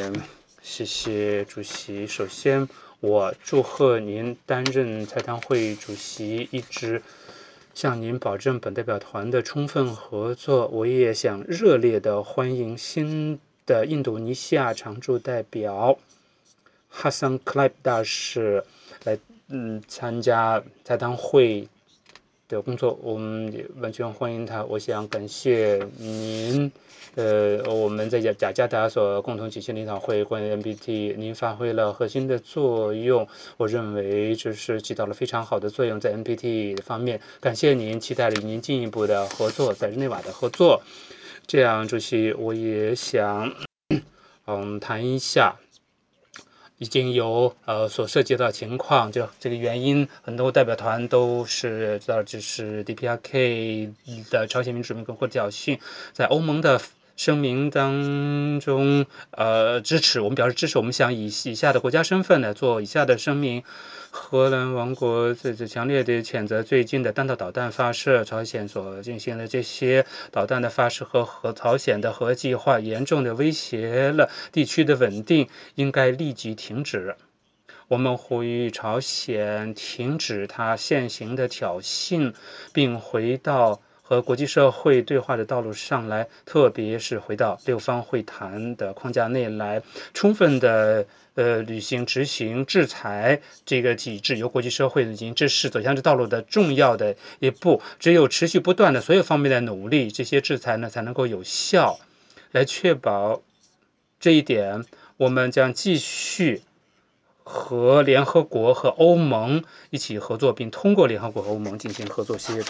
谢谢主席。首先，我祝贺您担任财谈会主席，一直向您保证本代表团的充分合作。我也想热烈的欢迎新的印度尼西亚常驻代表哈桑克莱布大使来参加财谈会的工作，我们也完全欢迎他。我想感谢您，我们在雅加达所共同举行的一场会关于 NPT， 您发挥了核心的作用，我认为这是起到了非常好的作用在 NPT 方面。感谢您，期待与您进一步的合作，在日内瓦的合作。这样，主席，我也想谈一下。已经有所涉及的情况，就这个原因，很多代表团都是知道这是 DPRK 的朝鲜民主人民共和国侥幸，在欧盟的声明当中支持，我们表示支持。我们想以下的国家身份呢做以下的声明：荷兰王国强烈的谴责最近的弹道导弹发射，朝鲜所进行的这些导弹的发射和朝鲜的核计划严重的威胁了地区的稳定，应该立即停止。我们呼吁朝鲜停止它现行的挑衅，并回到和国际社会对话的道路上来，特别是回到六方会谈的框架内来，充分的履行执行制裁这个体制，由国际社会已经这是走向这道路的重要的一步。只有持续不断的所有方面的努力，这些制裁呢才能够有效，来确保这一点。我们将继续和联合国和欧盟一起合作，并通过联合国和欧盟进行合作协作。